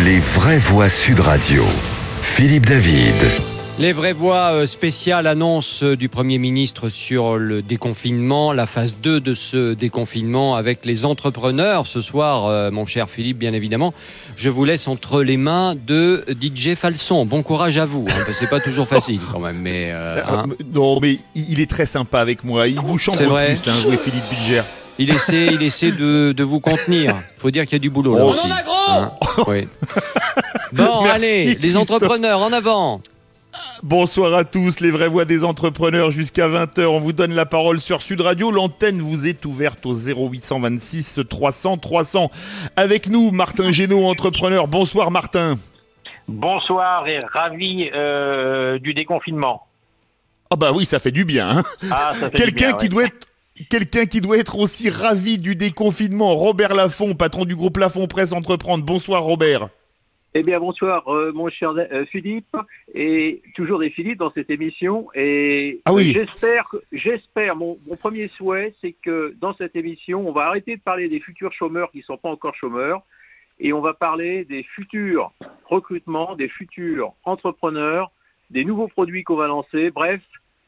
Les vraies voix Sud Radio. Philippe David. Les vraies voix spéciales annonce du Premier ministre sur le déconfinement, la phase 2 de ce déconfinement avec les entrepreneurs. Ce soir, mon cher Philippe, bien évidemment, je vous laisse entre les mains de DJ Falson. Bon courage à vous, c'est pas toujours facile quand même. Mais, Non, mais il est très sympa avec moi. Il vous chante vrai. plus, jouer Philippe Bilger. Il essaie de vous contenir. Il faut dire qu'il y a du boulot là aussi. On en a gros Oui. Bon, Merci, allez, les Christophe. entrepreneurs, en avant. Bonsoir à tous, les vraies voix des entrepreneurs jusqu'à 20h. On vous donne la parole sur Sud Radio. L'antenne vous est ouverte au 0826 300 300. Avec nous, Martin Génaud, entrepreneur. Bonsoir Martin. Bonsoir et ravi du déconfinement. Ah bah oui, ça fait du bien. Ah, ça fait Quelqu'un du bien, Quelqu'un qui doit être aussi ravi du déconfinement, Robert Laffont, patron du groupe Laffont Presse Entreprendre. Bonsoir Robert. Eh bien, bonsoir, mon cher Philippe, et toujours des Philippe dans cette émission. Et Ah oui. j'espère, mon premier souhait, c'est que dans cette émission, on va arrêter de parler des futurs chômeurs qui ne sont pas encore chômeurs, et on va parler des futurs recrutements, des futurs entrepreneurs, des nouveaux produits qu'on va lancer. Bref,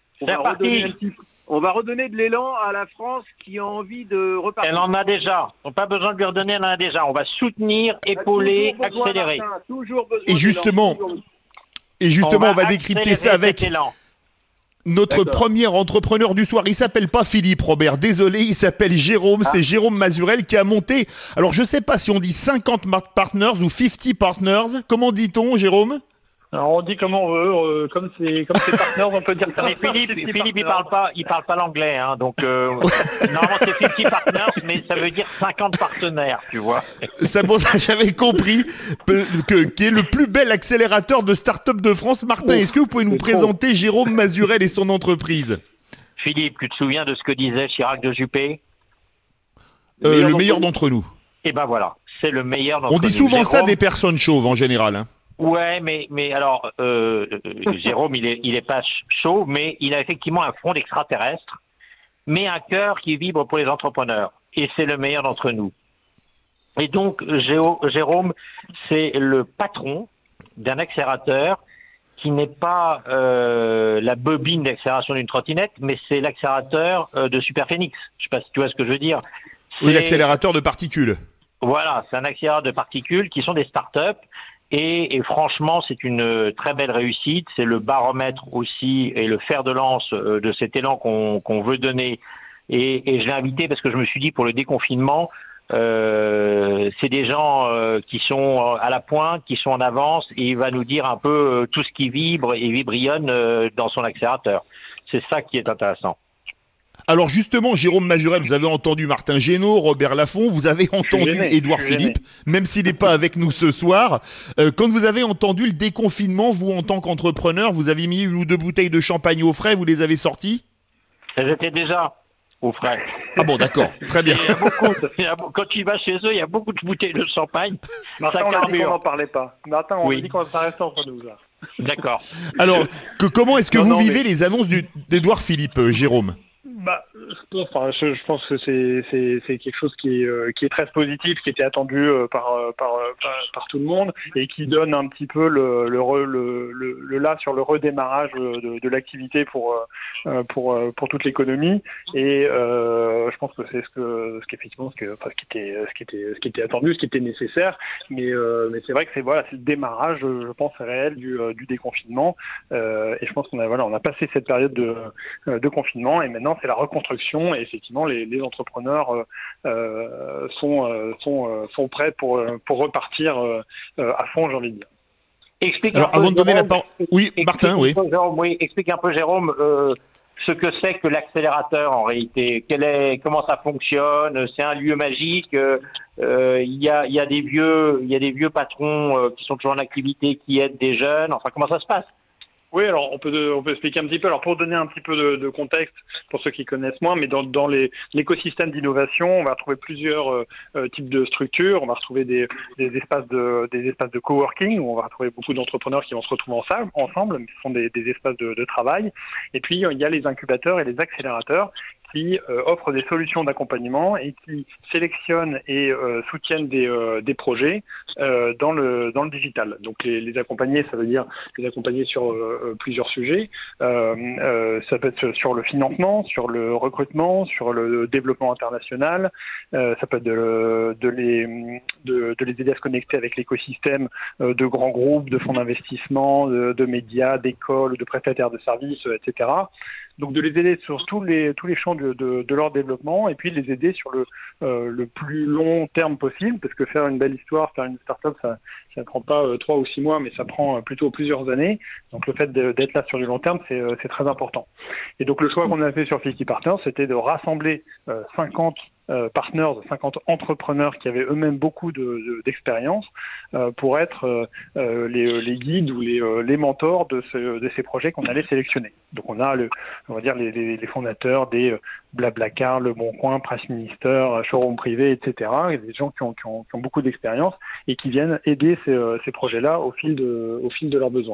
on va redonner de l'élan à la France qui a envie de repartir. Elle en a déjà. On n'a pas besoin de lui redonner, elle en a déjà. On va soutenir, épauler, Toujours besoin, accélérer. Martin, toujours besoin Et justement, d'élan. on va décrypter ça accélérer avec cet élan. notre D'accord. premier entrepreneur du soir. Il s'appelle pas Philippe, Robert, désolé, il s'appelle Jérôme. C'est Jérôme Mazurel qui a monté, alors je sais pas si on dit 50 partners ou 50 partners. Comment dit-on, Jérôme? Alors on dit comme on veut, comme c'est partners, on peut dire ça. Mais Philippe, il parle pas l'anglais, hein, donc normalement c'est 50 partners, mais ça veut dire 50 partenaires, tu vois. C'est pour ça que j'avais compris qui est le plus bel accélérateur de start-up de France. Martin, est-ce que vous pouvez nous présenter Jérôme Mazurel et son entreprise? Philippe, tu te souviens de ce que disait Chirac de Juppé? Le meilleur d'entre nous. Eh ben voilà, c'est le meilleur d'entre On nous. dit souvent ça Jérôme, des personnes chauves en général. Hein. Ouais, mais alors, Jérôme, il est pas chaud, mais il a effectivement un front d'extraterrestre, mais un cœur qui vibre pour les entrepreneurs. Et c'est le meilleur d'entre nous. Et donc, Jérôme, c'est le patron d'un accélérateur qui n'est pas la bobine d'accélération d'une trottinette, mais c'est l'accélérateur de Superphénix. Je sais pas si tu vois ce que je veux dire. Oui, l'accélérateur de particules. Voilà, c'est un accélérateur de particules qui sont des startups. Et franchement, c'est une très belle réussite. C'est le baromètre aussi et le fer de lance de cet élan qu'on veut donner. Et je l'ai invité parce que je me suis dit pour le déconfinement, c'est des gens qui sont à la pointe, qui sont en avance, et il va nous dire un peu tout ce qui vibre et vibrionne dans son accélérateur. C'est ça qui est intéressant. Alors justement, Jérôme Mazurel, vous avez entendu Martin Génaud, Robert Laffont, vous avez entendu Édouard Philippe, même s'il n'est pas avec nous ce soir. Quand vous avez entendu le déconfinement, vous en tant qu'entrepreneur, vous avez mis une ou deux bouteilles de champagne au frais, vous les avez sorties? Elles étaient déjà au frais. Ah bon, d'accord, très bien. Quand tu vas chez eux, il y a beaucoup de bouteilles de champagne. Martin, Ça on a dit qu'on carbure. n'en parlait pas. Martin, on Oui. a dit qu'on ça restait entre nous, là. D'accord. Alors, comment est-ce que Non, vous non, vivez mais- les annonces d'Édouard Philippe, Jérôme? Je pense que c'est quelque chose qui est très positif, qui était attendu par tout le monde et qui donne un petit peu le là sur le redémarrage de l'activité pour toute l'économie. Et je pense que c'est ce qui était attendu, ce qui était nécessaire. Mais c'est vrai que c'est le démarrage, je pense, réel du déconfinement. Et je pense qu'on a passé cette période de confinement et maintenant c'est la reconstruction, et effectivement les entrepreneurs sont prêts pour repartir à fond, j'ai envie de dire. Explique Alors, un peu, avant de donner la Jérôme, parole... Oui, Martin, oui. Explique un peu, Jérôme, ce que c'est que l'accélérateur en réalité. Comment ça fonctionne? C'est un lieu magique. Il y a des vieux patrons qui sont toujours en activité, qui aident des jeunes. Enfin, comment ça se passe? Oui, alors on peut expliquer un petit peu. Alors pour donner un petit peu de contexte pour ceux qui connaissent moins, mais dans l'écosystème d'innovation, on va retrouver plusieurs types de structures. On va retrouver des espaces de coworking où on va retrouver beaucoup d'entrepreneurs qui vont se retrouver ensemble, mais ce sont des espaces de travail. Et puis il y a les incubateurs et les accélérateurs qui offrent des solutions d'accompagnement et qui sélectionnent et soutiennent des projets dans le digital. Donc les accompagner, ça veut dire les accompagner sur plusieurs sujets. Ça peut être sur le financement, sur le recrutement, sur le développement international. Ça peut être de les aider à se connecter avec l'écosystème de grands groupes, de fonds d'investissement, de médias, d'écoles, de prestataires de services, etc. Donc de les aider sur tous les champs de leur développement et puis de les aider sur le plus long terme possible, parce que faire une belle histoire, faire une start-up, ça ne prend pas 3 ou 6 mois, mais ça prend plutôt plusieurs années. Donc le fait d'être là sur du long terme, c'est très important. Et donc le choix qu'on a fait sur 50 Partners, c'était de rassembler 50 partners, 50 entrepreneurs qui avaient eux-mêmes beaucoup d'expérience pour être les guides ou les mentors de ces projets qu'on allait sélectionner. Donc on a on va dire les fondateurs des Blablacar, Le Bon Coin, Press Minister, Showroom Privé, etc. Et des gens qui ont beaucoup d'expérience et qui viennent aider ces projets-là au fil de leurs besoins.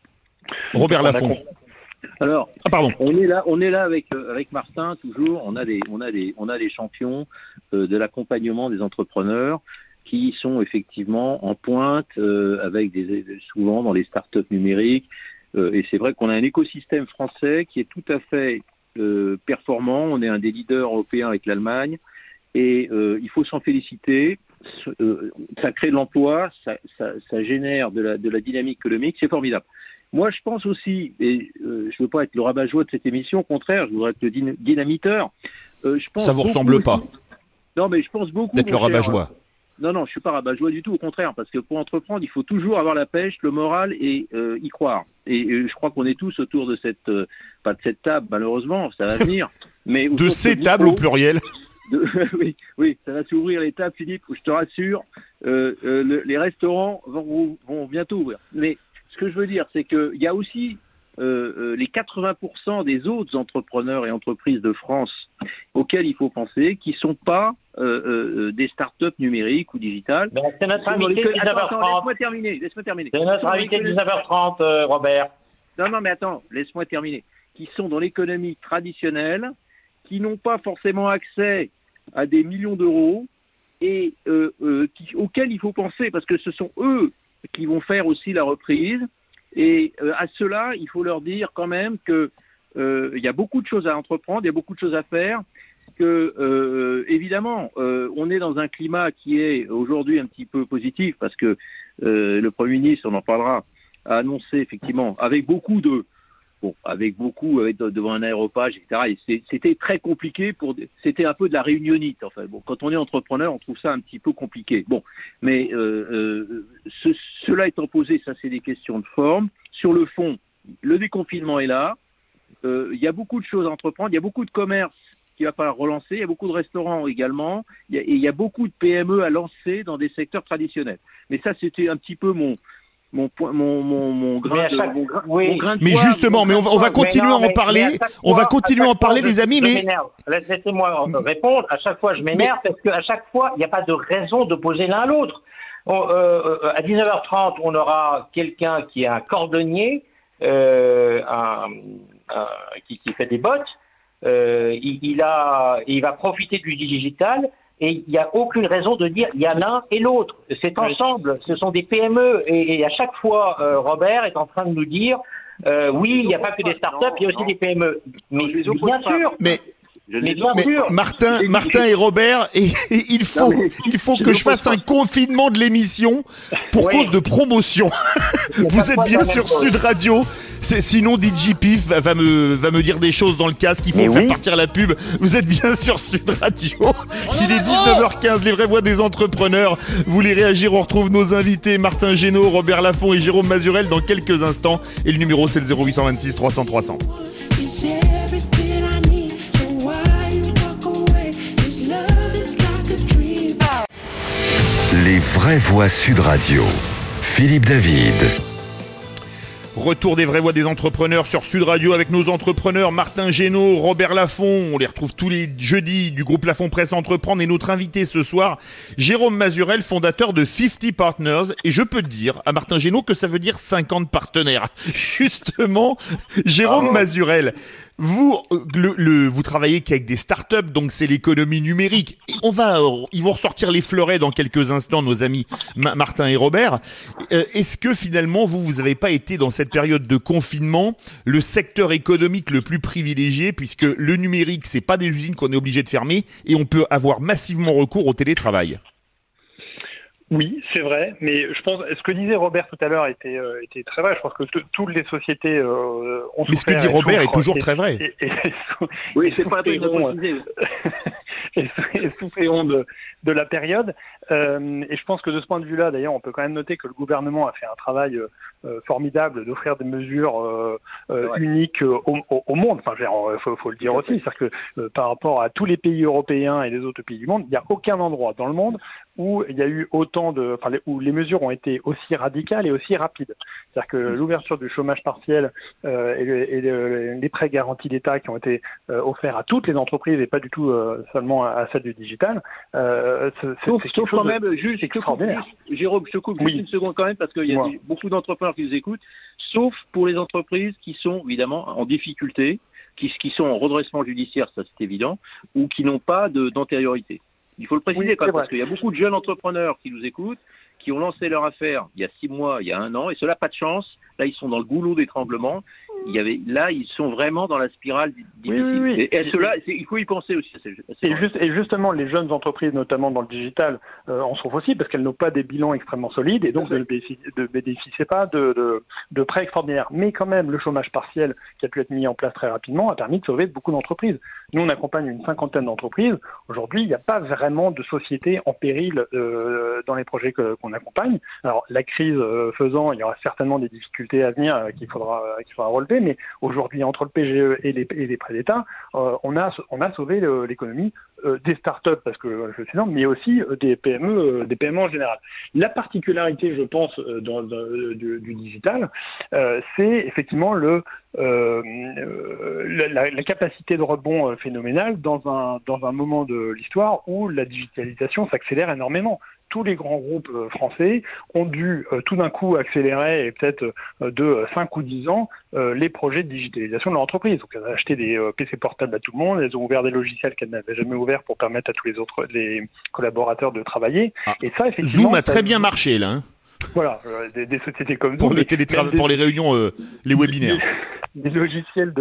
Robert Laffont. Alors, pardon. On est là avec Martin toujours. On a des champions de l'accompagnement des entrepreneurs qui sont effectivement en pointe avec souvent dans les startups numériques. Et c'est vrai qu'on a un écosystème français qui est tout à fait performant. On est un des leaders européens avec l'Allemagne et il faut s'en féliciter. Ça crée de l'emploi, ça génère de la dynamique économique, c'est formidable. Moi, je pense aussi, et je ne veux pas être le rabat-joie de cette émission, au contraire, je voudrais être le dynamiteur. Je pense ça vous ressemble pas. Non, mais je pense beaucoup d'être le rabat-joie. Non, je suis pas rabat-joie du tout, au contraire, parce que pour entreprendre, il faut toujours avoir la pêche, le moral et y croire. Et je crois qu'on est tous autour de pas de cette table, malheureusement, ça va venir. Mais de ces tables au pluriel. Oui, ça va s'ouvrir les tables, Philippe, je te rassure. Les restaurants vont bientôt ouvrir. Mais ce que je veux dire, c'est qu'il y a aussi les 80% des autres entrepreneurs et entreprises de France auxquels il faut penser, qui ne sont pas des startups numériques ou digitales. Ben, c'est notre invité 19h30. Laisse-moi terminer. C'est notre invité 19h30, Robert. Non, mais attends, laisse-moi terminer. Qui sont dans l'économie traditionnelle, qui n'ont pas forcément accès à des millions d'euros et auxquels il faut penser, parce que ce sont eux qui vont faire aussi la reprise. Et à ceux-là, il faut leur dire quand même que il y a beaucoup de choses à entreprendre, il y a beaucoup de choses à faire, que évidemment, on est dans un climat qui est aujourd'hui un petit peu positif, parce que le Premier ministre, on en parlera, a annoncé effectivement avec beaucoup devant un aéropage, etc. Et c'était très compliqué c'était un peu de la réunionnite. Enfin, bon, quand on est entrepreneur, on trouve ça un petit peu compliqué. Bon, mais cela étant posé, ça c'est des questions de forme. Sur le fond, le déconfinement est là. Il y a beaucoup de choses à entreprendre. Il y a beaucoup de commerces qu'il va falloir relancer. Il y a beaucoup de restaurants également. Il y a beaucoup de PME à lancer dans des secteurs traditionnels. Mais ça, c'était un petit peu mon grain de mais justement, mais on va continuer à en parler. On va continuer à en parler, les amis. Mais laissez-moi répondre. À chaque fois, je m'énerve parce qu'à chaque fois, il n'y a pas de raison d'opposer l'un à l'autre. À 19h30, on aura quelqu'un qui est un cordonnier, qui fait des bottes. Il va profiter du digital. Et il n'y a aucune raison de dire il y a l'un et l'autre. C'est ensemble. Ce sont des PME. Et à chaque fois, Robert est en train de nous dire oui, il n'y a pas que des startups, il y a aussi des PME. Mais bien sûr. Mais Martin et Robert, il faut que je fasse un confinement de l'émission pour cause de promotion. Vous êtes bien sur Sud Radio. Sinon DJ Pif va me dire des choses dans le casque, il faut faire partir la pub. Vous êtes bien sur Sud Radio. Il est 19h15, les vraies voix des entrepreneurs. Vous voulez réagir, on retrouve nos invités Martin Génaud, Robert Laffont et Jérôme Mazurel dans quelques instants. Et le numéro c'est le 0826 300 300. Les vraies voix Sud Radio. Philippe David. Retour des vraies voix des entrepreneurs sur Sud Radio avec nos entrepreneurs Martin Génaud, Robert Laffont. On les retrouve tous les jeudis du groupe Laffont Presse Entreprendre. Et notre invité ce soir, Jérôme Mazurel, fondateur de 50 Partners. Et je peux te dire à Martin Génaud que ça veut dire 50 partenaires. Justement, Jérôme Mazurel, Vous travaillez qu'avec des startups, donc c'est l'économie numérique. Et ils vont ressortir les fleurets dans quelques instants, nos amis Martin et Robert. Est-ce que finalement, vous n'avez pas été dans cette période de confinement le secteur économique le plus privilégié, puisque le numérique, c'est pas des usines qu'on est obligé de fermer et on peut avoir massivement recours au télétravail? Oui, c'est vrai, mais je pense ce que disait Robert tout à l'heure était très vrai. Je pense que toutes les sociétés ont souffert. Mais ce que dit Robert est toujours très vrai. Oui, c'est pas la peine de préciser. Et souffriront de la période. Et je pense que de ce point de vue-là, d'ailleurs, on peut quand même noter que le gouvernement a fait un travail formidable d'offrir des mesures uniques au monde. Enfin, faut le dire aussi, c'est-à-dire que par rapport à tous les pays européens et les autres pays du monde, il n'y a aucun endroit dans le monde où il y a eu où les mesures ont été aussi radicales et aussi rapides. C'est-à-dire que l'ouverture du chômage partiel et les prêts garantis d'État qui ont été offerts à toutes les entreprises et pas du tout seulement à celles du digital, sauf quand même, juste extraordinaire. Jérôme, je te coupe juste une seconde quand même parce qu'il y a beaucoup d'entrepreneurs qui nous écoutent, sauf pour les entreprises qui sont évidemment en difficulté, qui sont en redressement judiciaire, ça c'est évident, ou qui n'ont pas d'antériorité. Il faut le préciser quand même, parce qu'il y a beaucoup de jeunes entrepreneurs qui nous écoutent, qui ont lancé leur affaire il y a 6 mois, il y a 1 an, et ceux-là, pas de chance. Là, ils sont dans le goulot d'étranglement. Là, ils sont vraiment dans la spirale difficile. Oui. Et ceux-là, il faut y penser aussi. Et justement, les jeunes entreprises, notamment dans le digital, en souffrent aussi parce qu'elles n'ont pas des bilans extrêmement solides et donc ne bénéficient pas de prêts extraordinaires. Mais quand même, le chômage partiel qui a pu être mis en place très rapidement a permis de sauver beaucoup d'entreprises. Nous, on accompagne une 50aine d'entreprises. Aujourd'hui, il n'y a pas vraiment de société en péril dans les projets qu'on accompagne. Alors, la crise faisant, il y aura certainement des difficultés à venir qu'il faudra relever, mais aujourd'hui, entre le PGE et les prêts d'État, on a sauvé l'économie des startups, parce que je suis là, mais aussi des PME en général. La particularité, je pense, du digital, c'est effectivement la capacité de rebond phénoménale dans un moment de l'histoire où la digitalisation s'accélère énormément. Tous les grands groupes français ont dû tout d'un coup accélérer, et peut-être de 5 ou 10 ans, les projets de digitalisation de leur entreprise. Donc, elles ont acheté des PC portables à tout le monde, elles ont ouvert des logiciels qu'elles n'avaient jamais ouverts pour permettre à tous les collaborateurs de travailler. Et ça, effectivement, Zoom a très bien marché, là. Voilà, des sociétés comme Zoom. Pour les réunions, les webinaires. Des logiciels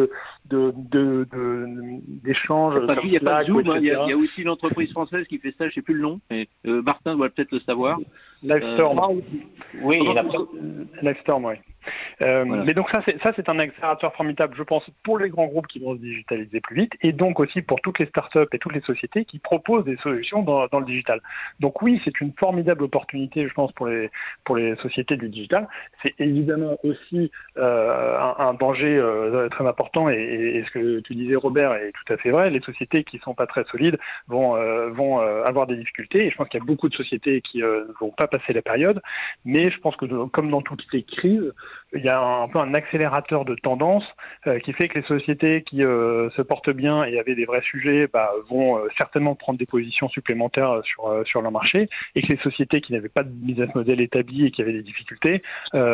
d'échange. Il n'y a pas de Zoom, il y a aussi une entreprise française qui fait ça, je ne sais plus le nom, mais Martin doit peut-être le savoir. Livestorm. Oui, Livestorm, oui. Voilà. Mais donc ça c'est un accélérateur formidable, je pense, pour les grands groupes qui vont se digitaliser plus vite, et donc aussi pour toutes les startups et toutes les sociétés qui proposent des solutions dans le digital. Donc oui, c'est une formidable opportunité, je pense, pour les sociétés du digital. C'est évidemment aussi un danger très important, et ce que tu disais, Robert, est tout à fait vrai. Les sociétés qui sont pas très solides vont avoir des difficultés, et je pense qu'il y a beaucoup de sociétés qui ne vont pas passer la période, mais je pense que comme dans toutes les crises, il y a un peu un accélérateur de tendance qui fait que les sociétés qui se portent bien et avaient des vrais sujets vont certainement prendre des positions supplémentaires sur leur marché, et que les sociétés qui n'avaient pas de business model établi et qui avaient des difficultés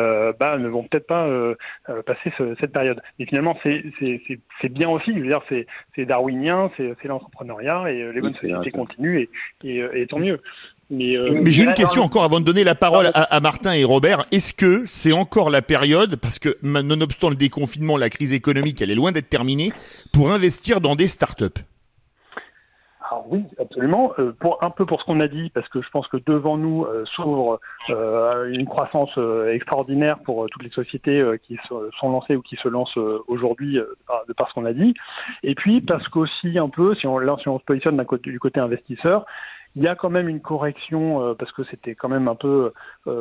ne vont peut-être pas passer cette période. Et finalement, c'est bien aussi, je veux dire, c'est darwinien, c'est l'entrepreneuriat, et les bonnes sociétés continuent, et tant mieux. Mais j'ai une question encore avant de donner la parole à Martin et Robert. Est-ce que c'est encore la période, parce que nonobstant le déconfinement, la crise économique, elle est loin d'être terminée, pour investir dans des startups? Alors oui, absolument. Un peu pour ce qu'on a dit, parce que je pense que devant nous s'ouvre une croissance extraordinaire pour toutes les sociétés qui sont lancées ou qui se lancent aujourd'hui, de par ce qu'on a dit. Et puis parce qu'aussi un peu, si on se positionne du côté investisseur, il y a quand même une correction parce que c'était quand même un peu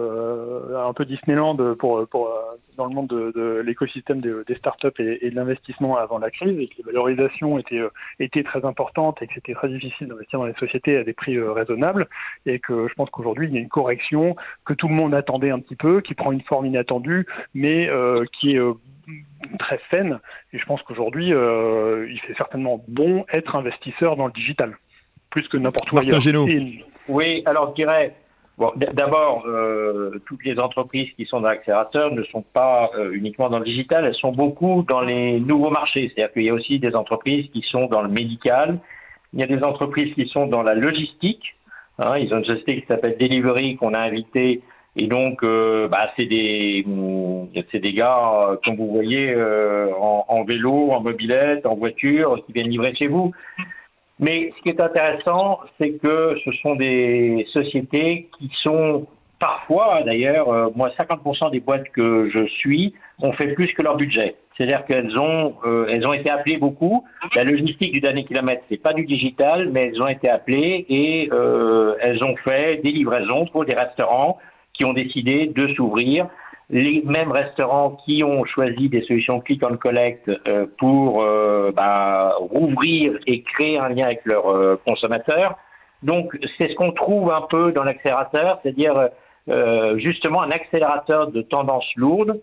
Disneyland dans le monde de l'écosystème des startups et de l'investissement avant la crise, et que les valorisations étaient très importantes et que c'était très difficile d'investir dans les sociétés à des prix raisonnables, et que je pense qu'aujourd'hui il y a une correction que tout le monde attendait un petit peu, qui prend une forme inattendue, mais qui est très saine. Et je pense qu'aujourd'hui il fait certainement bon être investisseur dans le digital, plus que n'importe où ailleurs. Martin Génaud. Oui, alors je dirais, Bon, d'abord, toutes les entreprises qui sont dans l'accélérateur ne sont pas uniquement dans le digital, elles sont beaucoup dans les nouveaux marchés. C'est-à-dire qu'il y a aussi des entreprises qui sont dans le médical, il y a des entreprises qui sont dans la logistique. Ils ont une société qui s'appelle Delivery qu'on a invité. Et donc, c'est des gars, comme vous voyez, en vélo, en mobilette, en voiture, qui viennent livrer chez vous. Mais ce qui est intéressant, c'est que ce sont des sociétés qui sont parfois, d'ailleurs, moi, 50% des boîtes que je suis ont fait plus que leur budget. C'est-à-dire qu'elles ont été appelées beaucoup. La logistique du dernier kilomètre, c'est pas du digital, mais elles ont été appelées et elles ont fait des livraisons pour des restaurants qui ont décidé de s'ouvrir. Les mêmes restaurants qui ont choisi des solutions click and collect pour rouvrir et créer un lien avec leurs consommateurs. Donc, c'est ce qu'on trouve un peu dans l'accélérateur, c'est-à-dire justement un accélérateur de tendance lourde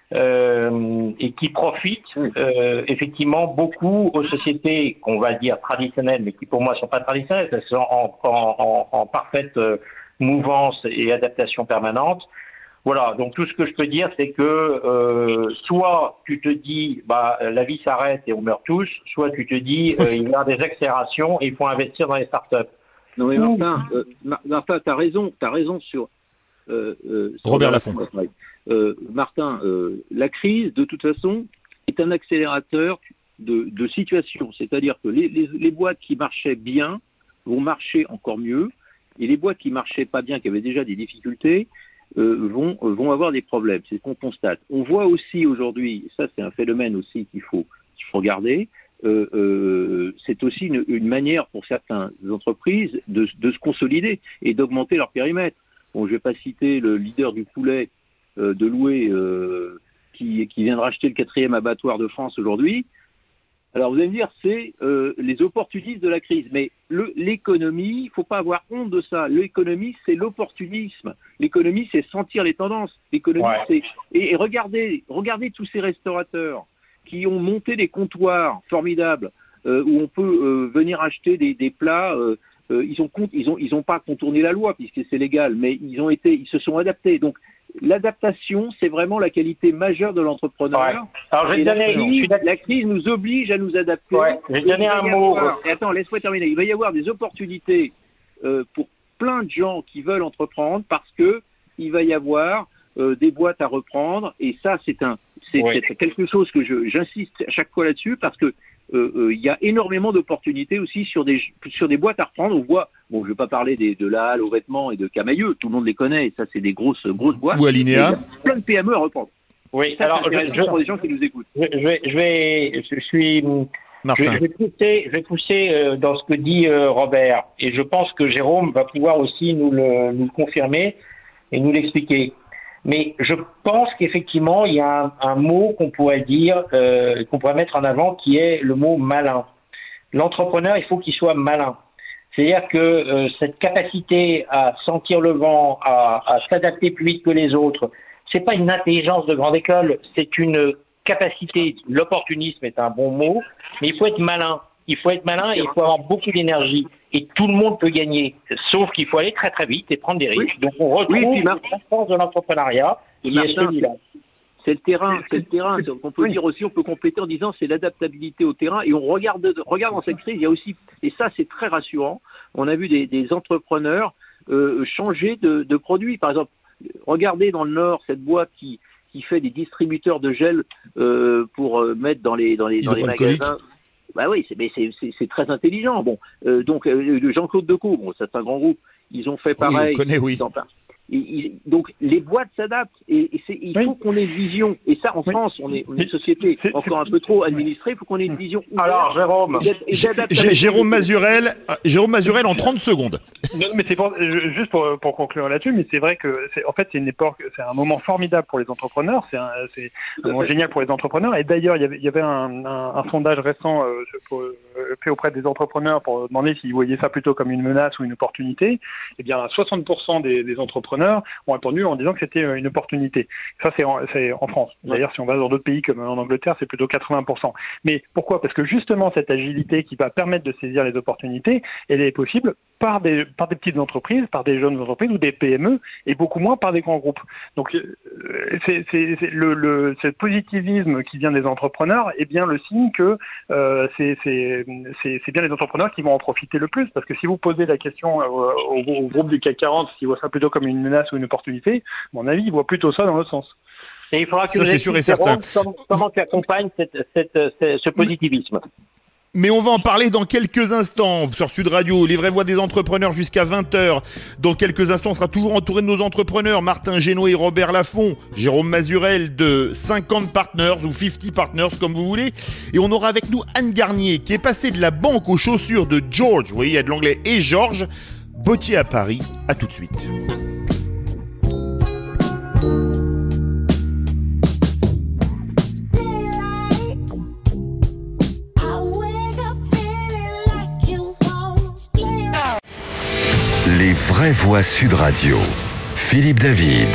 et qui profite effectivement beaucoup aux sociétés qu'on va dire traditionnelles, mais qui pour moi ne sont pas traditionnelles, elles sont en parfaite mouvance et adaptation permanente. Voilà, donc tout ce que je peux dire, c'est que soit tu te dis la vie s'arrête et on meurt tous, soit tu te dis il y a des accélérations et il faut investir dans les startups. Non mais Martin, t'as raison sur Robert Laffont. Martin, la crise de toute façon est un accélérateur de situation, c'est-à-dire que les boîtes qui marchaient bien vont marcher encore mieux et les boîtes qui marchaient pas bien, qui avaient déjà des difficultés, vont avoir des problèmes. C'est ce qu'on constate. On voit aussi aujourd'hui, ça c'est un phénomène aussi qu'il faut regarder, c'est aussi une manière pour certaines entreprises de se consolider et d'augmenter leur périmètre. Bon, je vais pas citer le leader du poulet de Loué qui vient de racheter le 4e abattoir de France aujourd'hui. Alors vous allez me dire, c'est les opportunistes de la crise. Mais l'économie, il faut pas avoir honte de ça. L'économie, c'est l'opportunisme. L'économie, c'est sentir les tendances. L'économie, c'est et regardez tous ces restaurateurs qui ont monté des comptoirs formidables où on peut venir acheter des plats. Ils ont pas contourné la loi puisque c'est légal, mais ils se sont adaptés. Donc l'adaptation, c'est vraiment la qualité majeure de l'entrepreneur. Ouais. Alors, la crise nous oblige à nous adapter. Ouais. Je vais donner un mot. Attends, laisse-moi terminer. Il va y avoir des opportunités pour plein de gens qui veulent entreprendre parce que il va y avoir des boîtes à reprendre. Et ça, c'est quelque chose que j'insiste à chaque fois là-dessus parce que il y a énormément d'opportunités aussi sur des boîtes à reprendre. On voit, bon, je vais pas parler de la Halle aux vêtements et de Camailleux, tout le monde les connaît, et ça c'est des grosses boîtes. Ou Alinéa. Plein de PME à reprendre. Oui, ça, alors pour des gens qui nous écoutent. Je vais pousser dans ce que dit Robert, et je pense que Jérôme va pouvoir aussi nous le confirmer et nous l'expliquer. Mais je pense qu'effectivement, il y a un mot qu'on pourrait dire, qu'on pourrait mettre en avant, qui est le mot malin. L'entrepreneur, il faut qu'il soit malin. C'est-à-dire que cette capacité à sentir le vent, à s'adapter plus vite que les autres, c'est pas une intelligence de grande école, c'est une capacité. L'opportunisme est un bon mot, mais il faut être malin. Il faut être malin et il faut avoir beaucoup d'énergie. Et tout le monde peut gagner, sauf qu'il faut aller très très vite et prendre des risques. Oui. Donc on retrouve la force de l'entrepreneuriat qui est celui-là. C'est le terrain. On peut dire aussi, on peut compléter en disant c'est l'adaptabilité au terrain. Et on regarde dans cette crise, il y a aussi, et ça c'est très rassurant, on a vu des entrepreneurs changer de produits. Par exemple, regardez dans le Nord cette boîte qui fait des distributeurs de gel pour mettre dans les magasins. Bah oui, c'est très intelligent. Bon, donc Jean-Claude Decaux, bon, c'est un grand groupe. Ils ont fait pareil. Oui, on connaît, donc les boîtes s'adaptent et il faut qu'on ait une vision. Et ça, en France, on est une société encore un peu trop administrée. Il faut qu'on ait une vision. Alors, Jérôme, Jérôme Mazurel en 30 secondes. Non, mais juste pour conclure là-dessus, mais c'est vrai que en fait c'est une époque, c'est un moment formidable pour les entrepreneurs. C'est un moment génial pour les entrepreneurs. Et d'ailleurs, il y avait un sondage récent fait auprès des entrepreneurs pour demander s'ils voyaient ça plutôt comme une menace ou une opportunité, eh bien 60% des entrepreneurs ont répondu en disant que c'était une opportunité. Ça, c'est en France. D'ailleurs, si on va dans d'autres pays comme en Angleterre, c'est plutôt 80%. Mais pourquoi ? Parce que justement, cette agilité qui va permettre de saisir les opportunités, elle est possible par des petites entreprises, par des jeunes entreprises ou des PME, et beaucoup moins par des grands groupes. Donc, ce positivisme qui vient des entrepreneurs est bien le signe que c'est bien les entrepreneurs qui vont en profiter le plus. Parce que si vous posez la question au groupe du CAC 40, s'ils voient ça plutôt comme une menace ou une opportunité, à mon avis, ils voient plutôt ça dans l'autre sens. Et il faudra que ça, c'est sûr et certain. Comment tu accompagnes ce positivisme. Mais on va en parler dans quelques instants sur Sud Radio, les vraies voix des entrepreneurs jusqu'à 20h. Dans quelques instants, on sera toujours entouré de nos entrepreneurs, Martin Génaud et Robert Laffont, Jérôme Mazurel de 50 Partners ou 50 Partners comme vous voulez. Et on aura avec nous Anne Garnier qui est passée de la banque aux chaussures de George, vous voyez, il y a de l'anglais et Georges, bottier à Paris. À tout de suite. Les vraies voix Sud Radio. Philippe David.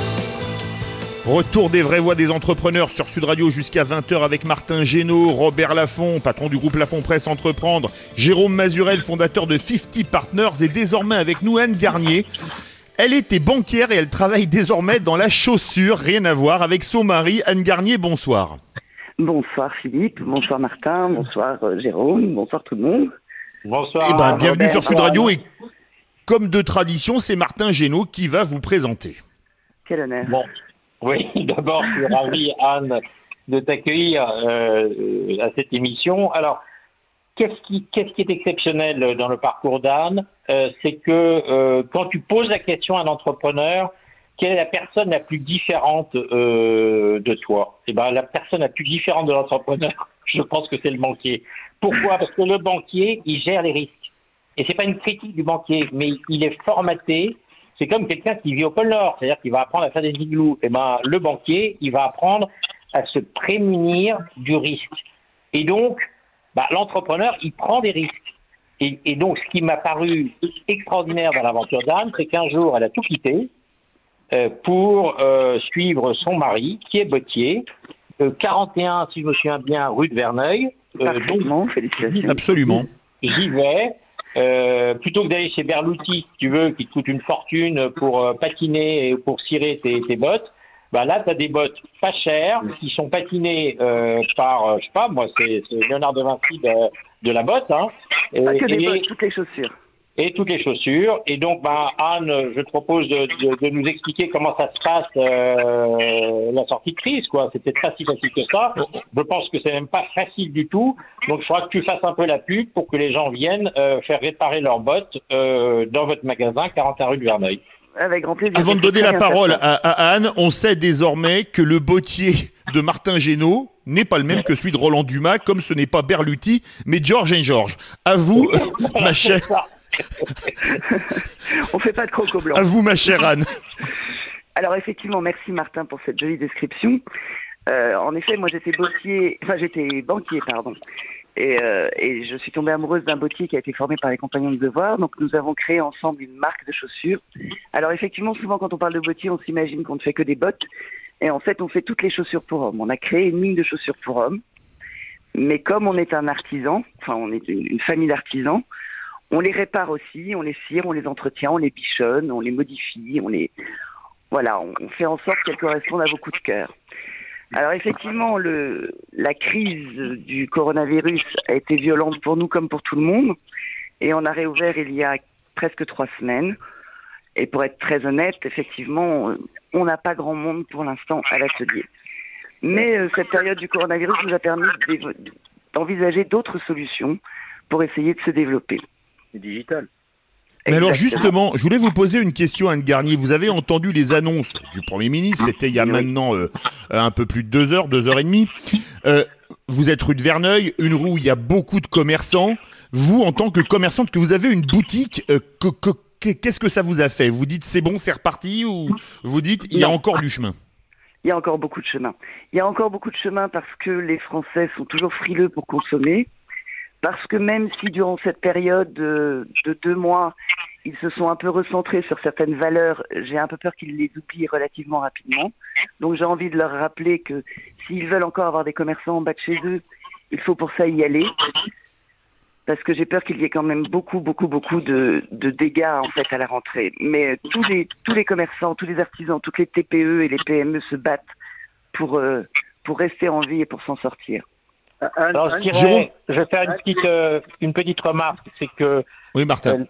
Retour des vraies voix des entrepreneurs sur Sud Radio jusqu'à 20h avec Martin Génaud, Robert Laffont, patron du groupe Laffont Presse Entreprendre, Jérôme Mazurel, fondateur de 50 Partners et désormais avec nous Anne Garnier. Elle était banquière et elle travaille désormais dans la chaussure, rien à voir, avec son mari. Anne Garnier, bonsoir. Bonsoir Philippe, bonsoir Martin, bonsoir Jérôme, bonsoir tout le monde. Bonsoir. Bienvenue Robert, sur Sud Radio et comme de tradition, c'est Martin Génaud qui va vous présenter. Quel honneur. Bon. Oui, d'abord, je suis ravi, Anne, de t'accueillir à cette émission. Alors, qu'est-ce qui est exceptionnel dans le parcours d'Anne ? C'est que quand tu poses la question à un entrepreneur, quelle est la personne la plus différente de toi ? Eh ben, la personne la plus différente de l'entrepreneur, je pense que c'est le banquier. Pourquoi ? Parce que le banquier, il gère les risques. Et c'est pas une critique du banquier, mais il est formaté. C'est comme quelqu'un qui vit au pôle Nord, c'est-à-dire qu'il va apprendre à faire des igloos. Et ben, le banquier, il va apprendre à se prémunir du risque. Et donc, l'entrepreneur, il prend des risques. Et donc, ce qui m'a paru extraordinaire dans l'aventure d'Anne, c'est qu'un jour, elle a tout quitté pour suivre son mari, qui est bottier, 41, si je me souviens bien, rue de Verneuil. Parfaitement, félicitations. Absolument. J'y vais. Plutôt que d'aller chez Berluti, si tu veux, qui te coûte une fortune pour patiner et pour cirer tes bottes, là, tu as des bottes pas chères qui sont patinées par, je sais pas, moi, c'est Léonard de Vinci de la botte. Hein, pas que des bottes, toutes les chaussures. Et toutes les chaussures. Et donc, Anne, je te propose de nous expliquer comment ça se passe la sortie de crise, quoi. C'est peut-être pas si facile que ça. Je pense que c'est même pas facile du tout. Donc, il faudra que tu fasses un peu la pub pour que les gens viennent faire réparer leurs bottes dans votre magasin, 41 rue de Verneuil. Avec grand plaisir. Avant de donner la parole à Anne, on sait désormais que le bottier de Martin Génaud n'est pas le même que celui de Roland Dumas, comme ce n'est pas Berluti, mais George et George. À vous, ma chère... On fait pas de croco blanc. À vous, ma chère Anne. Alors effectivement, merci Martin pour cette jolie description. En effet, moi j'étais banquier, pardon. Et je suis tombée amoureuse d'un bottier qui a été formé par les Compagnons de Devoir. Donc nous avons créé ensemble une marque de chaussures. Alors effectivement, souvent quand on parle de bottier, on s'imagine qu'on ne fait que des bottes. Et en fait, on fait toutes les chaussures pour hommes. On a créé une ligne de chaussures pour hommes. Mais comme on est un artisan, on est une famille d'artisans, on les répare aussi, on les cire, on les entretient, on les bichonne, on les modifie, on fait en sorte qu'elles correspondent à vos coups de cœur. Alors effectivement, la crise du coronavirus a été violente pour nous comme pour tout le monde, et on a réouvert il y a presque 3 semaines. Et pour être très honnête, effectivement, on n'a pas grand monde pour l'instant à l'atelier. Mais cette période du coronavirus nous a permis d'envisager d'autres solutions pour essayer de se développer. Digital. Mais alors justement, je voulais vous poser une question, Anne Garnier. Vous avez entendu les annonces du Premier ministre, c'était il y a maintenant un peu plus de 2 heures, 2 heures et demie. Vous êtes rue de Verneuil, une rue où il y a beaucoup de commerçants. Vous, en tant que commerçante, que vous avez une boutique, qu'est-ce que ça vous a fait ? Vous dites c'est bon, c'est reparti, ou vous dites il y a encore du chemin ? Il y a encore beaucoup de chemin. Il y a encore beaucoup de chemin parce que les Français sont toujours frileux pour consommer. parce que même si durant cette période de 2 mois, ils se sont un peu recentrés sur certaines valeurs, j'ai un peu peur qu'ils les oublient relativement rapidement. Donc j'ai envie de leur rappeler que s'ils veulent encore avoir des commerçants en bas de chez eux, il faut pour ça y aller. Parce que j'ai peur qu'il y ait quand même beaucoup de dégâts en fait à la rentrée. Mais tous les commerçants, tous les artisans, toutes les TPE et les PME se battent pour rester en vie et pour s'en sortir. Alors, je vais faire une petite remarque, c'est que oui, Martin.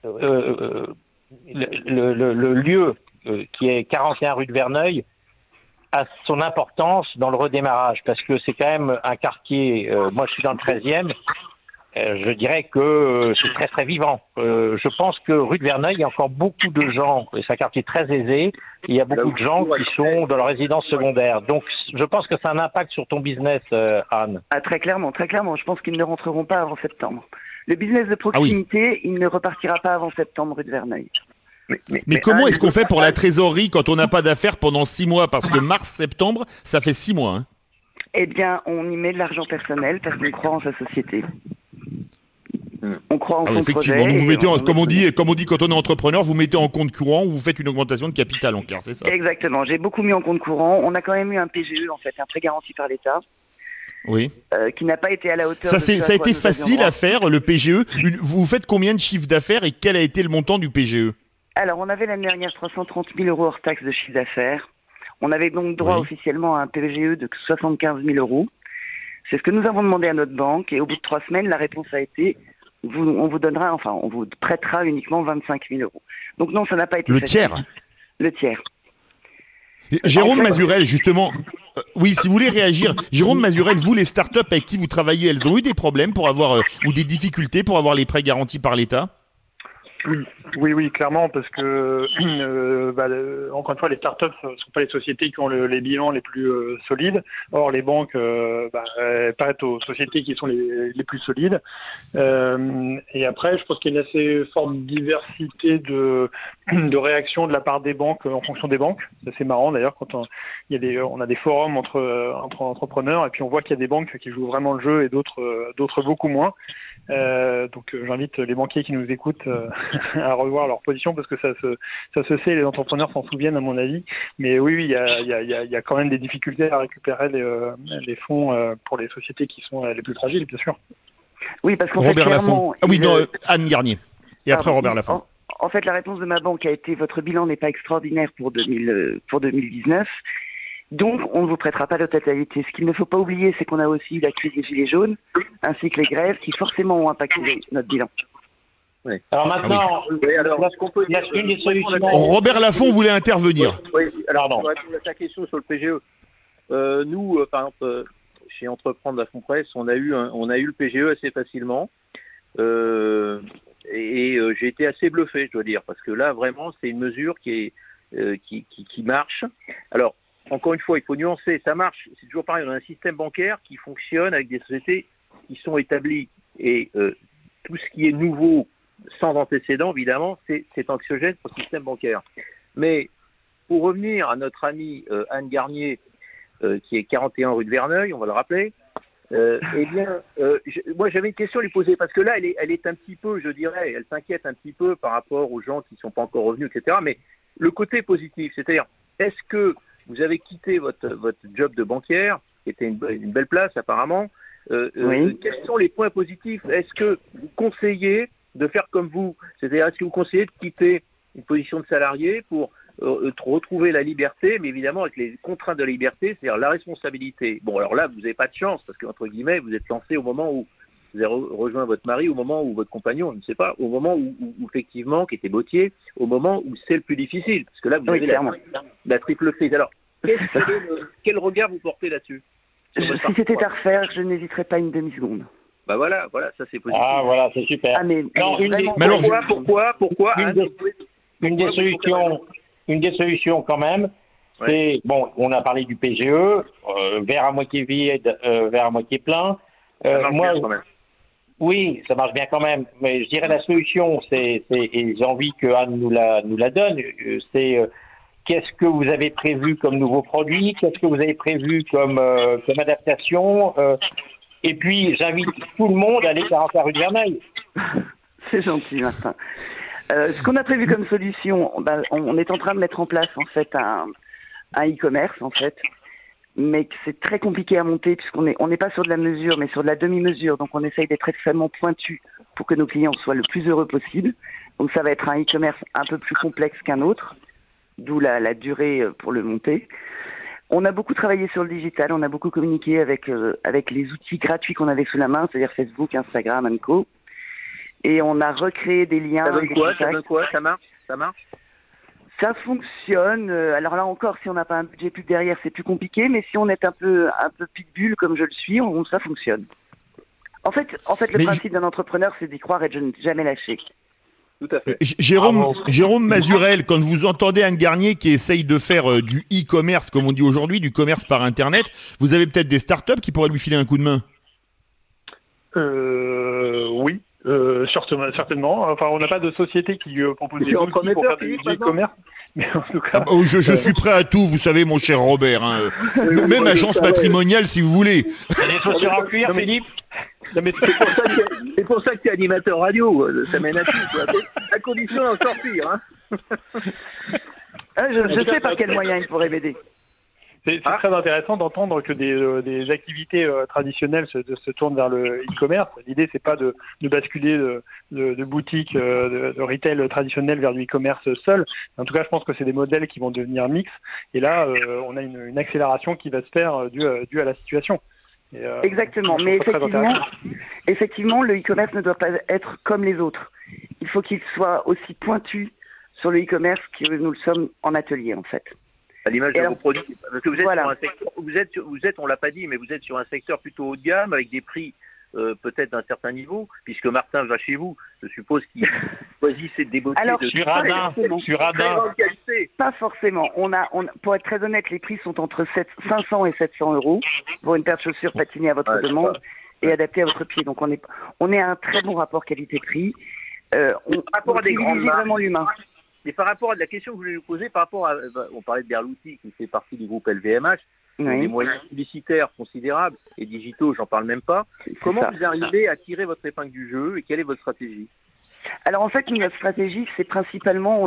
le lieu qui est 41 rue de Verneuil a son importance dans le redémarrage, parce que c'est quand même un quartier, moi je suis dans le 13e, je dirais que c'est très très vivant. Je pense que rue de Verneuil, il y a encore beaucoup de gens, et c'est un quartier très aisé, et il y a beaucoup de gens qui sont dans leur résidence secondaire. Donc je pense que ça a un impact sur ton business, Anne. Ah, très clairement. Je pense qu'ils ne rentreront pas avant septembre. Le business de proximité, il ne repartira pas avant septembre rue de Verneuil. Mais comment est-ce qu'on fait pour la trésorerie quand on n'a pas d'affaires pendant 6 mois? Parce que mars-septembre, ça fait 6 mois. Hein. Eh bien, on y met de l'argent personnel parce qu'on croit en sa société. On croit en son effectivement. projet. Vous mettez comme on dit quand on est entrepreneur, vous mettez en compte courant ou vous faites une augmentation de capital en clair, c'est ça? Exactement. J'ai beaucoup mis en compte courant. On a quand même eu un PGE, en fait, un prêt garanti par l'État. Oui. Qui n'a pas été à la hauteur. Ça a été facile à faire, le PGE. Vous faites combien de chiffre d'affaires et quel a été le montant du PGE? Alors, on avait l'année dernière 330 000 euros hors taxe de chiffre d'affaires. On avait donc droit officiellement à un PGE de 75 000 euros. C'est ce que nous avons demandé à notre banque et au bout de 3 semaines, la réponse a été on vous prêtera uniquement 25 000 euros. Donc non, ça n'a pas été facile. Le tiers. Jérôme Mazurel, justement, oui, si vous voulez réagir, Jérôme Mazurel, vous, les startups avec qui vous travaillez, elles ont eu des problèmes pour avoir, ou des difficultés pour avoir les prêts garantis par l'État? Oui, clairement, parce que encore une fois, les startups ne sont pas les sociétés qui ont les bilans les plus solides. Or, les banques prêtent aux sociétés qui sont les plus solides. Et après, je pense qu'il y a une assez forte diversité de réactions de la part des banques en fonction des banques. C'est assez marrant d'ailleurs quand on a des forums entre entrepreneurs et puis on voit qu'il y a des banques qui jouent vraiment le jeu et d'autres beaucoup moins. Donc j'invite les banquiers qui nous écoutent à revoir leur position parce que ça se sait, les entrepreneurs s'en souviennent à mon avis. Mais oui, il y a quand même des difficultés à récupérer les fonds pour les sociétés qui sont les plus fragiles, bien sûr. Oui, parce qu'en Robert Laffont. Anne Garnier. Et après Robert Laffont. En fait, la réponse de ma banque a été votre bilan n'est pas extraordinaire pour 2019. Donc, on ne vous prêtera pas la totalité. Ce qu'il ne faut pas oublier, c'est qu'on a aussi eu la crise des Gilets jaunes, ainsi que les grèves, qui forcément ont impacté notre bilan. Oui. Alors maintenant, il y a une des solutions. Robert Laffont voulait intervenir. Oui, alors pour répondre à ta question sur le PGE, nous, par exemple, chez Entreprendre à Fonds Presse, on a eu le PGE assez facilement. Et j'ai été assez bluffé, je dois dire, parce que là, vraiment, c'est une mesure qui marche. Alors, encore une fois, il faut nuancer, ça marche, c'est toujours pareil, on a un système bancaire qui fonctionne avec des sociétés qui sont établies et tout ce qui est nouveau, sans antécédent, évidemment, c'est anxiogène pour le système bancaire. Mais pour revenir à notre amie Anne Garnier, qui est 41 rue de Verneuil, on va le rappeler, moi j'avais une question à lui poser, parce que là, elle est un petit peu, je dirais, elle s'inquiète un petit peu par rapport aux gens qui ne sont pas encore revenus, etc. Mais le côté positif, c'est-à-dire, est-ce que vous avez quitté votre job de banquière, qui était une belle place apparemment. Oui. Quels sont les points positifs? Est-ce que vous conseillez de faire comme vous? C'est-à-dire, est-ce que vous conseillez de quitter une position de salarié pour retrouver la liberté, mais évidemment avec les contraintes de la liberté, c'est-à-dire la responsabilité? Bon, alors là, vous n'avez pas de chance, parce que, entre guillemets, vous êtes lancé au moment où vous avez rejoint votre mari, au moment où votre compagnon, je ne sais pas, au moment où effectivement, qui était bottier, au moment où c'est le plus difficile. Parce que là, vous avez la triple crise. Alors, quel regard vous portez là-dessus? Si c'était à refaire, je n'hésiterais pas une demi-seconde. Bah voilà, ça c'est positif. Ah voilà, c'est super. Ah, mais pourquoi Une des solutions quand même, c'est, bon, on a parlé du PGE, verre à moitié vide, verre à moitié plein. Moi, quand même. Oui, ça marche bien quand même, mais je dirais la solution, et j'ai envie que Anne nous la donne, c'est qu'est-ce que vous avez prévu comme nouveaux produits, qu'est-ce que vous avez prévu comme adaptation, Et puis, j'invite tout le monde à aller 40 rue de Verneuil. C'est gentil, Martin. Ce qu'on a prévu comme solution, on est en train de mettre en place en fait un e-commerce en fait, mais c'est très compliqué à monter puisqu'on n'est pas sur de la mesure, mais sur de la demi-mesure. Donc on essaye d'être extrêmement pointu pour que nos clients soient le plus heureux possible. Donc ça va être un e-commerce un peu plus complexe qu'un autre, d'où la durée pour le monter. On a beaucoup travaillé sur le digital, on a beaucoup communiqué avec les outils gratuits qu'on avait sous la main, c'est-à-dire Facebook, Instagram, &Co. Et on a recréé des liens. Ça donne quoi? Ça marche? Ça fonctionne. Alors là encore, si on n'a pas un budget plus derrière, c'est plus compliqué. Mais si on est un peu pitbull comme je le suis, ça fonctionne. En fait, le principe d'un entrepreneur, c'est d'y croire et de ne jamais lâcher. Tout à fait. Jérôme Mazurel, quand vous entendez Anne Garnier qui essaye de faire du e-commerce, comme on dit aujourd'hui, du commerce par Internet, vous avez peut-être des startups qui pourraient lui filer un coup de main? Oui. Certainement. Enfin, on n'a pas de société qui propose des outils pour faire du e-commerce. Mais en tout cas, je suis prêt à tout, vous savez, mon cher Robert. Même agence matrimoniale, si vous voulez. Les chaussures en cuir, Philippe. C'est pour ça que tu es animateur radio. Ça mène à tout. À condition d'en sortir. Je sais par quel moyen il pourrait m'aider. C'est très intéressant d'entendre que des activités traditionnelles se tournent vers le e-commerce. L'idée, c'est pas de basculer de boutiques, de retail traditionnel vers du e-commerce seul. En tout cas, je pense que c'est des modèles qui vont devenir mix. Et là, on a une accélération qui va se faire due à la situation. Exactement. Mais effectivement, le e-commerce ne doit pas être comme les autres. Il faut qu'il soit aussi pointu sur le e-commerce que nous le sommes en atelier, en fait. À l'image de vos produits, parce que vous êtes sur un secteur, vous êtes, on l'a pas dit, mais vous êtes sur un secteur plutôt haut de gamme avec des prix peut-être d'un certain niveau, puisque Martin va chez vous, je suppose qu'il choisit des boutiques sur radin. Pas forcément. Pour être très honnête, les prix sont entre 500 et 700 euros pour une paire de chaussures patinées à votre demande et adaptée à votre pied. Donc on est à un très bon rapport qualité-prix. On privilégie vraiment l'humain. Mais par rapport à la question que je voulais vous poser, par rapport à, on parlait de Berluti qui fait partie du groupe LVMH, des moyens publicitaires considérables et digitaux, j'en parle même pas. Comment vous arrivez à tirer votre épingle du jeu et quelle est votre stratégie? Alors en fait, notre stratégie, c'est principalement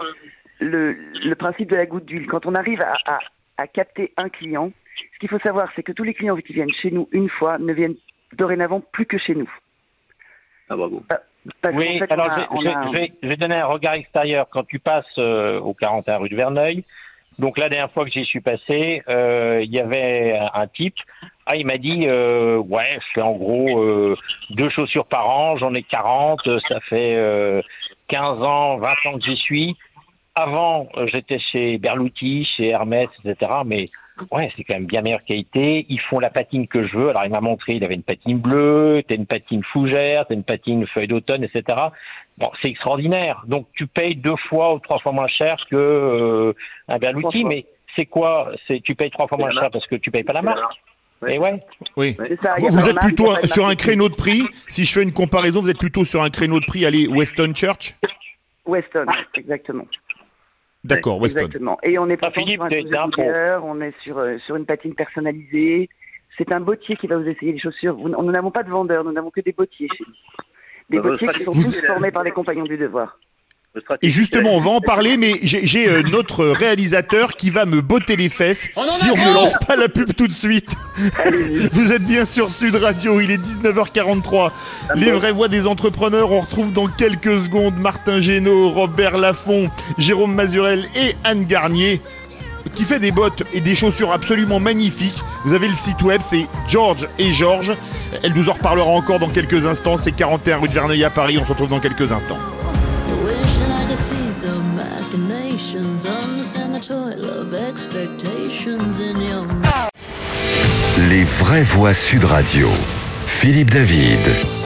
le principe de la goutte d'huile. Quand on arrive à capter un client, ce qu'il faut savoir, c'est que tous les clients qui viennent chez nous une fois ne viennent dorénavant plus que chez nous. Ah bravo. Oui, alors je vais donner un regard extérieur. Quand tu passes au 41 rue de Verneuil, donc la dernière fois que j'y suis passé, il y avait un type, il m'a dit je fais en gros 2 chaussures par an, j'en ai 40, ça fait 15 ans, 20 ans que j'y suis. Avant, j'étais chez Berluti, chez Hermès, etc. Mais c'est quand même bien meilleure qualité. Ils font la patine que je veux. Alors, il m'a montré, il avait une patine bleue, t'as une patine fougère, t'as une patine feuille d'automne, etc. Bon, c'est extraordinaire. Donc, tu payes 2 fois ou 3 fois moins cher que un Berluti. Mais c'est quoi? Tu payes 3 fois moins cher parce que tu payes pas la marque. Et oui. Vous êtes plutôt sur un créneau de prix. Si je fais une comparaison, vous êtes plutôt sur un créneau de prix, allez, Weston Church? Weston, exactement. D'accord, Weston. Exactement. Et on est pas sur un chaussure, on est sur une patine personnalisée. C'est un bottier qui va vous essayer les chaussures. Nous n'avons pas de vendeurs, nous n'avons que des bottiers chez nous. Des bottiers qui sont tous formés par les compagnons du devoir. Et justement, on va en parler, mais j'ai notre réalisateur qui va me botter les fesses si on ne lance pas la pub tout de suite. Vous êtes bien sur Sud Radio, il est 19h43. Les vraies voix des entrepreneurs, on retrouve dans quelques secondes Martin Génaud, Robert Laffont, Jérôme Mazurel et Anne Garnier, qui fait des bottes et des chaussures absolument magnifiques. Vous avez le site web, c'est George et Georges. Elle nous en reparlera encore dans quelques instants. C'est 41 rue de Verneuil à Paris. On se retrouve dans quelques instants. See the machinations, understand the toil of expectations in your mind. Les vraies voix Sud Radio. Philippe David.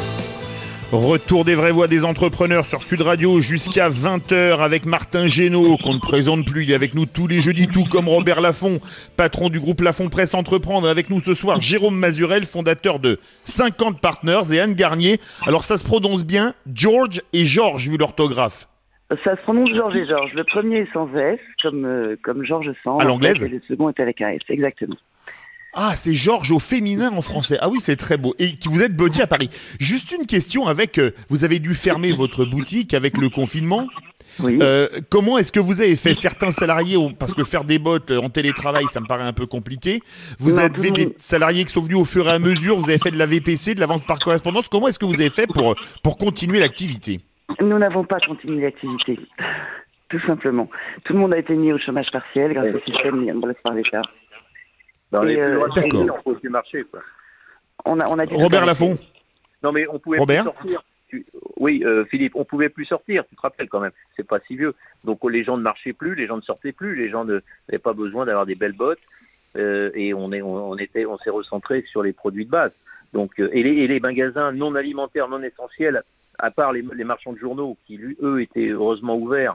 Retour des vraies voix des entrepreneurs sur Sud Radio jusqu'à 20h avec Martin Génaud, qu'on ne présente plus. Il est avec nous tous les jeudis, tout comme Robert Laffont, patron du groupe Laffont Presse Entreprendre. Avec nous ce soir, Jérôme Mazurel, fondateur de 50 Partners, et Anne Garnier. Alors ça se prononce bien, George et Georges, vu l'orthographe. Ça se prononce Georges et Georges. Le premier est sans S, comme Georges sans. À l'anglaise. Et le second est avec un S, exactement. Ah, c'est Georges au féminin en français. Ah oui, c'est très beau. Et qui vous êtes body à Paris. Juste une question avec, vous avez dû fermer votre boutique avec le confinement. Oui. Comment est-ce que vous avez fait? Certains salariés, parce que faire des bottes en télétravail, ça me paraît un peu compliqué. Vous avez des salariés qui sont venus au fur et à mesure, vous avez fait de la VPC, de la vente par correspondance. Comment est-ce que vous avez fait pour continuer l'activité? Nous n'avons pas continué l'activité, tout simplement. Tout le monde a été mis au chômage partiel grâce au système mis en place par l'État. D'accord. On peut plus marcher, quoi. On a dû Robert Laffont. Non, mais on pouvait Robert plus sortir. Oui, Philippe, on pouvait plus sortir, tu te rappelles quand même, c'est pas si vieux. Donc les gens ne marchaient plus, les gens ne sortaient plus, les gens n'avaient pas besoin d'avoir des belles bottes, et on s'est recentré sur les produits de base. Donc, et les magasins non alimentaires, non essentiels, à part les marchands de journaux qui, eux, étaient heureusement ouverts.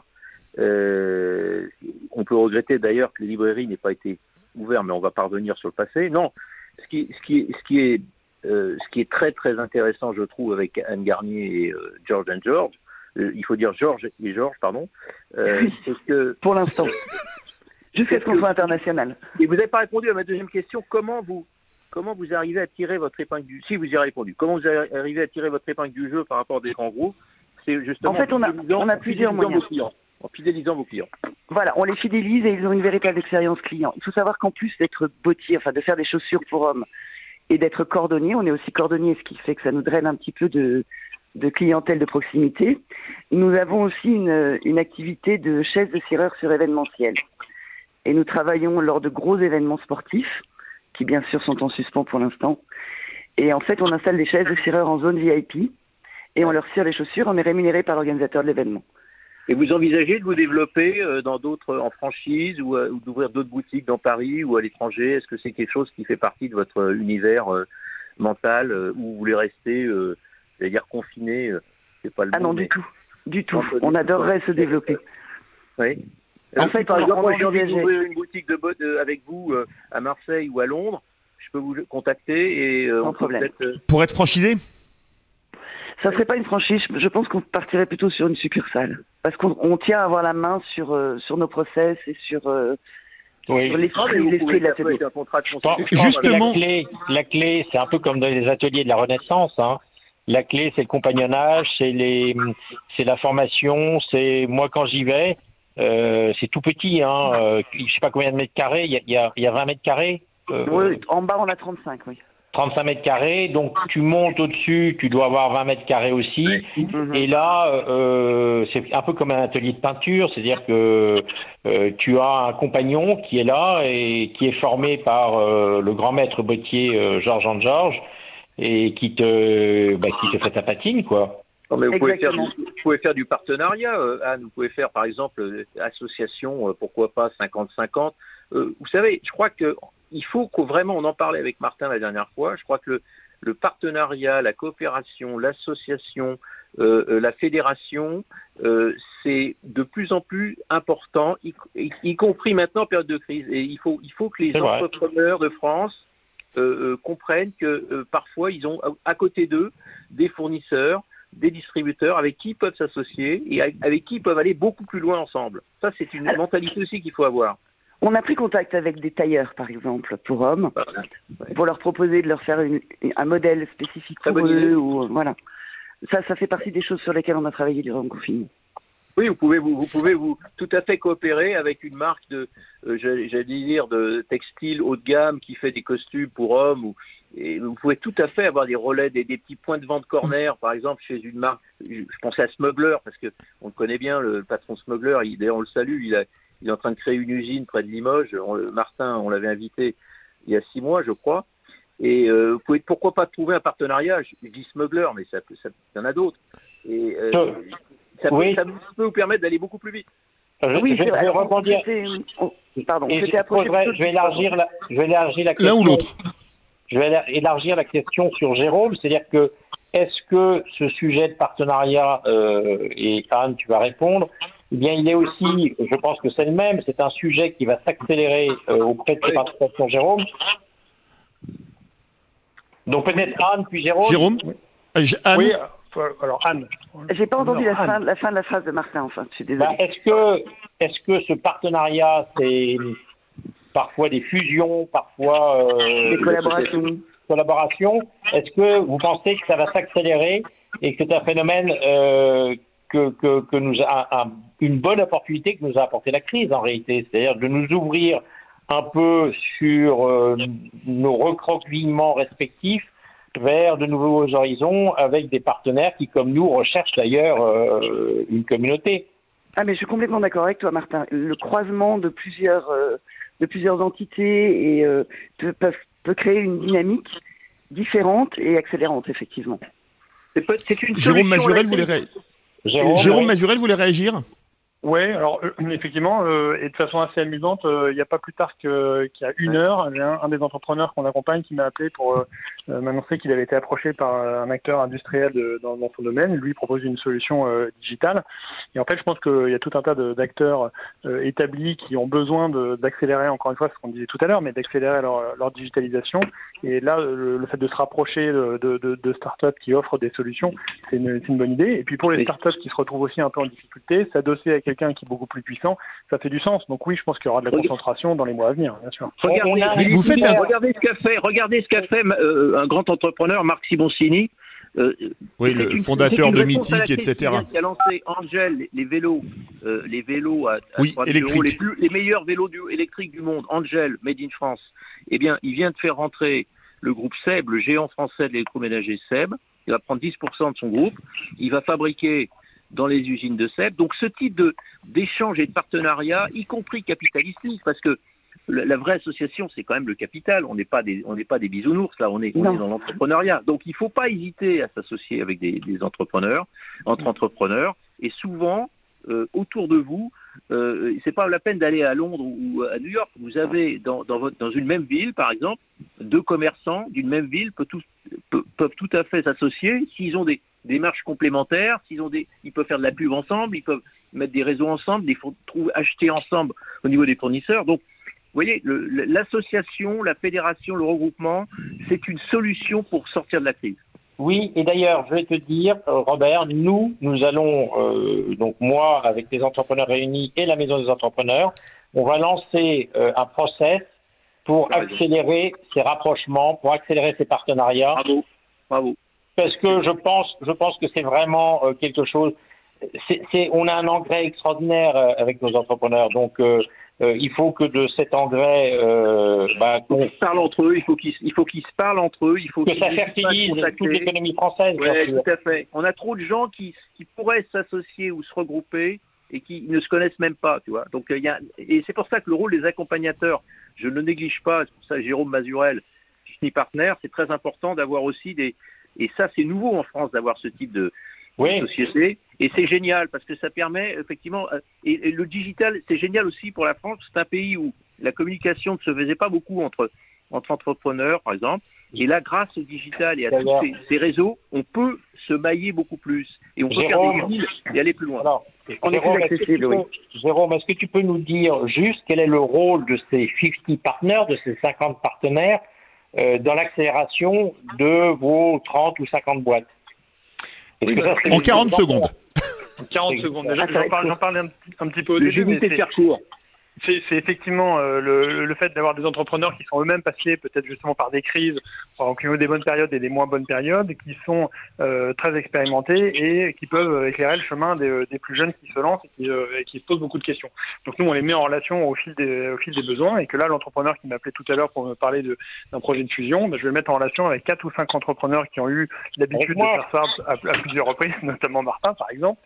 On peut regretter d'ailleurs que les librairies n'aient pas été ouvertes, mais on va pas revenir sur le passé. Non, ce qui est très très intéressant, je trouve, avec Anne Garnier et George and George, il faut dire George et George, pardon, c'est que... Pour l'instant. Jusqu'à ce qu'on soit international. Et vous n'avez pas répondu à ma deuxième question, comment vous arrivez à tirer votre épingle du... Si, vous y avez répondu. Comment vous arrivez à tirer votre épingle du jeu par rapport à des grands groupes? C'est justement... En fait, on a plusieurs moyens. En fidélisant vos clients. Voilà, on les fidélise et ils ont une véritable expérience client. Il faut savoir qu'en plus d'être bottier, enfin de faire des chaussures pour hommes et d'être cordonnier, on est aussi cordonnier, ce qui fait que ça nous draine un petit peu de clientèle de proximité. Nous avons aussi une activité de chaise de cireur sur événementiel. Et nous travaillons lors de gros événements sportifs, qui bien sûr sont en suspens pour l'instant. Et en fait, on installe des chaises de cireur en zone VIP et on leur cire les chaussures, on est rémunéré par l'organisateur de l'événement. Et vous envisagez de vous développer en franchise ou d'ouvrir d'autres boutiques dans Paris ou à l'étranger? Est-ce que c'est quelque chose qui fait partie de votre univers mental où vous voulez rester, j'allais dire confiné, c'est pas le mot, non, mais... du tout. On adorerait se développer. Oui. En fait, par exemple, moi j'ai envie d'ouvrir une boutique de bottes avec vous à Marseille ou à Londres, je peux vous contacter et sans problème. Pour être franchisé? Ça serait pas une franchise, je pense qu'on partirait plutôt sur une succursale. Parce qu'on tient à avoir la main sur nos process et sur l'esprit de l'atelier. Justement, la clé, c'est un peu comme dans les ateliers de la Renaissance. Hein. La clé, c'est le compagnonnage, c'est la formation. C'est moi quand j'y vais, c'est tout petit. Hein. Je sais pas combien de mètres carrés. Il y a 20 mètres carrés. Oui, en bas on a 35, oui. 35 mètres carrés, donc tu montes au-dessus, tu dois avoir 20 mètres carrés aussi. Et là, c'est un peu comme un atelier de peinture, c'est-à-dire que tu as un compagnon qui est là et qui est formé par le grand maître bottier Georges and Georges et qui te fait ta patine, quoi. Non, mais vous pouvez faire du partenariat, Anne. Vous pouvez faire, par exemple, association, pourquoi pas 50-50. Vous savez, je crois que il faut vraiment, on en parlait avec Martin la dernière fois, je crois que le partenariat, la coopération, l'association, la fédération, c'est de plus en plus important, y compris maintenant en période de crise. Et il faut que les entrepreneurs de France comprennent que parfois ils ont à côté d'eux des fournisseurs, des distributeurs avec qui ils peuvent s'associer et avec qui ils peuvent aller beaucoup plus loin ensemble. Ça, c'est une mentalité aussi qu'il faut avoir. On a pris contact avec des tailleurs, par exemple, pour hommes, pour leur proposer de leur faire un modèle spécifique pour eux. Voilà. Ça fait partie des choses sur lesquelles on a travaillé durant le confinement. Oui, vous pouvez tout à fait coopérer avec une marque de, j'allais dire, de textile haut de gamme qui fait des costumes pour hommes. Et vous pouvez tout à fait avoir des relais, des petits points de vente corner, par exemple, chez une marque. Je pensais à Smuggler, parce que on le connaît bien, le patron Smuggler. D'ailleurs, on le salue. Il est en train de créer une usine près de Limoges. Martin, on l'avait invité il y a 6 mois, je crois. Et vous pouvez pourquoi pas trouver un partenariat. Je dis Smuggler, mais il y en a d'autres. Et ça peut vous permettre d'aller beaucoup plus vite. Je vais rebondir. Pardon. Je vais élargir la question. L'un ou l'autre. Je vais élargir la question sur Jérôme, c'est-à-dire que est-ce que ce sujet de partenariat, et Anne, tu vas répondre, eh bien, il est aussi, je pense que c'est le même, c'est un sujet qui va s'accélérer auprès de tes participations, Jérôme. Donc peut-être Anne, puis Jérôme. Jérôme. Anne. Oui, alors Anne. J'ai pas entendu la fin de la phrase de Martin, enfin, je suis désolé. Est-ce que ce partenariat, parfois des fusions, parfois des collaborations. Est-ce que vous pensez que ça va s'accélérer et que c'est un phénomène que nous a une bonne opportunité que nous a apporté la crise en réalité, c'est-à-dire de nous ouvrir un peu sur nos recroquevillements respectifs vers de nouveaux horizons avec des partenaires qui, comme nous, recherchent d'ailleurs une communauté. Ah, mais je suis complètement d'accord avec toi, Martin. Le croisement de plusieurs entités peut créer une dynamique différente et accélérante, effectivement. C'est une Jérôme Mazurel voulait réagir? Oui, alors effectivement, et de façon assez amusante, il n'y a pas plus tard qu'il y a une heure, un des entrepreneurs qu'on accompagne qui m'a appelé pour m'annoncer qu'il avait été approché par un acteur industriel dans son domaine. Lui propose une solution digitale. Et en fait, je pense qu'il y a tout un tas d'acteurs établis qui ont besoin d'accélérer, encore une fois, ce qu'on disait tout à l'heure, mais d'accélérer leur digitalisation. Et là, le fait de se rapprocher de startups qui offrent des solutions, c'est une bonne idée. Et puis pour les startups qui se retrouvent aussi un peu en difficulté, s'adosser à quelqu'un qui est beaucoup plus puissant, ça fait du sens. Donc oui, je pense qu'il y aura de la concentration dans les mois à venir, bien sûr. Regardez ce qu'a fait un grand entrepreneur, Marc Simoncini. Le fondateur de Mythique, etc. Qui a lancé Angel, les vélos à électriques. les meilleurs vélos électriques du monde, Angel, made in France. Eh bien, il vient de faire rentrer le groupe SEB, le géant français de l'électroménager SEB. Il va prendre 10% de son groupe. Il va fabriquer dans les usines de SEB. Donc, ce type d'échange et de partenariat, y compris capitalistique, parce que la vraie association, c'est quand même le capital. On n'est pas des bisounours, là. On est dans l'entrepreneuriat. Donc, il ne faut pas hésiter à s'associer avec des entrepreneurs, entre entrepreneurs. Et souvent, autour de vous, c'est pas la peine d'aller à Londres ou à New York. Vous avez dans une même ville, par exemple, deux commerçants d'une même ville peuvent tout à fait s'associer s'ils ont des démarches complémentaires, ils peuvent faire de la pub ensemble, ils peuvent mettre des réseaux ensemble, acheter ensemble au niveau des fournisseurs. Donc, vous voyez, l'association, la fédération, le regroupement, c'est une solution pour sortir de la crise. Oui, et d'ailleurs, je vais te dire, Robert, nous allons, donc moi, avec les entrepreneurs réunis et la Maison des entrepreneurs, on va lancer un process pour accélérer ces rapprochements, pour accélérer ces partenariats. Bravo. Parce que je pense que c'est vraiment quelque chose. On a un engrais extraordinaire avec nos entrepreneurs, donc il faut que de cet engrais, qu'on se parle entre eux. Il faut qu'ils se parlent entre eux. Il faut que ça fertilise toute l'économie française. Oui, tout à fait. On a trop de gens qui pourraient s'associer ou se regrouper et qui ne se connaissent même pas, tu vois. Donc et c'est pour ça que le rôle des accompagnateurs, je ne le néglige pas. C'est pour ça que Jérôme Mazurel, Fini Partner, c'est très important d'avoir aussi et ça c'est nouveau en France d'avoir ce type de société. Et c'est génial parce que ça permet effectivement, et le digital c'est génial aussi pour la France. C'est un pays où la communication ne se faisait pas beaucoup entre entrepreneurs par exemple. Et là, grâce au digital et à tous ces réseaux, on peut se mailler beaucoup plus. Et on peut faire des villes et aller plus loin. Alors, Jérôme, est-ce que tu peux nous dire juste quel est le rôle de ces 50 partenaires, de ces 50 partenaires dans l'accélération de vos 30 ou 50 boîtes? En 40 secondes. 40 secondes. Déjà, j'en parlais un petit peu au début, mais c'est effectivement le fait d'avoir des entrepreneurs qui sont eux-mêmes passés peut-être justement par des crises, qui ont des bonnes périodes et des moins bonnes périodes, qui sont très expérimentés et qui peuvent éclairer le chemin des plus jeunes qui se lancent et qui se posent beaucoup de questions. Donc nous, on les met en relation au fil des besoins, et que là, l'entrepreneur qui m'appelait tout à l'heure pour me parler d'un projet de fusion, je vais le mettre en relation avec 4 ou 5 entrepreneurs qui ont eu l'habitude de faire ça à plusieurs reprises, notamment Martin par exemple,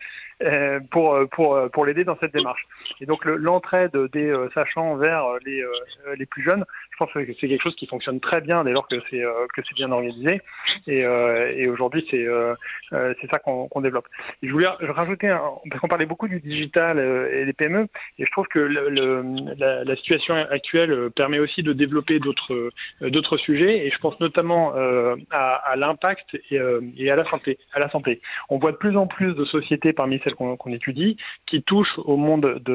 pour l'aider dans cette démarche. Et donc l'entraide des sachants vers les plus jeunes, je pense que c'est quelque chose qui fonctionne très bien dès lors que c'est bien organisé. Et aujourd'hui, c'est ça qu'on développe. Et je voulais rajouter parce qu'on parlait beaucoup du digital et des PME, et je trouve que la situation actuelle permet aussi de développer d'autres sujets, et je pense notamment à l'impact et à la santé. On voit de plus en plus de sociétés parmi celles qu'on étudie qui touchent au monde de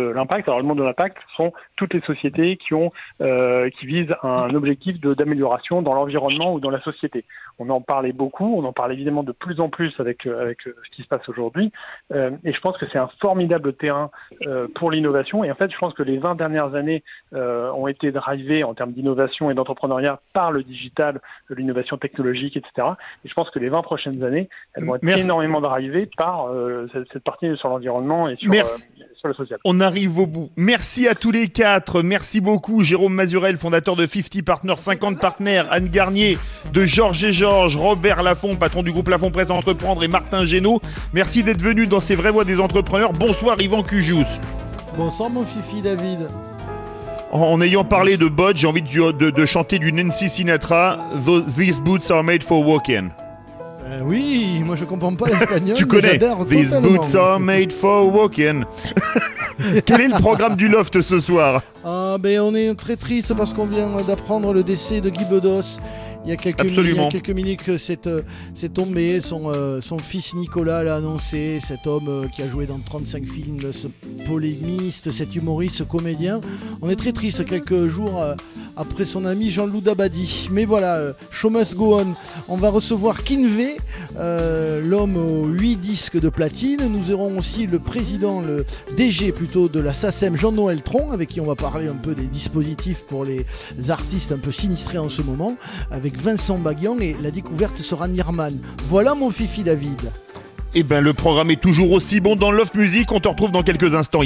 l'impact. Alors le monde de l'impact sont toutes les sociétés qui visent un objectif d'amélioration dans l'environnement ou dans la société. On en parlait beaucoup, on en parle évidemment de plus en plus avec ce qui se passe aujourd'hui, et je pense que c'est un formidable terrain pour l'innovation. Et en fait, je pense que les 20 dernières années ont été drivées en termes d'innovation et d'entrepreneuriat par le digital, l'innovation technologique, etc. Et je pense que les 20 prochaines années, elles vont être énormément drivées par cette partie sur l'environnement et sur le social. On arrive au bout. Merci à tous les quatre. Merci beaucoup Jérôme Mazurel, fondateur de 50 Partners, 50 partenaires, Anne Garnier de Georges et Georges, Robert Laffont, patron du groupe Laffont Presse Entreprendre, et Martin Génaud. Merci d'être venu dans ces vraies voix des entrepreneurs. Bonsoir Yvan Cujouz. Bonsoir mon fifi David. En ayant parlé de bottes, j'ai envie de chanter du Nancy Sinatra, These boots are made for walking. Oui, moi je comprends pas l'espagnol. Tu connais These boots are made for walking. Quel est le programme du Loft ce soir? On est très triste parce qu'on vient d'apprendre le décès de Guy Bedos. Il y a quelques minutes que c'est tombé, son fils Nicolas l'a annoncé, cet homme qui a joué dans 35 films, ce polémiste, cet humoriste, ce comédien. On est très triste quelques jours après son ami Jean-Loup Dabadi. Mais voilà, show must go on. On va recevoir Kinvey, l'homme aux 8 disques de platine. Nous aurons aussi le président, le DG plutôt de la SACEM, Jean-Noël Tron, avec qui on va parler un peu des dispositifs pour les artistes un peu sinistrés en ce moment, avec Vincent Baguian, et la découverte sera Nirman. Voilà mon fifi David. Le programme est toujours aussi bon dans Loft Music. On te retrouve dans quelques instants.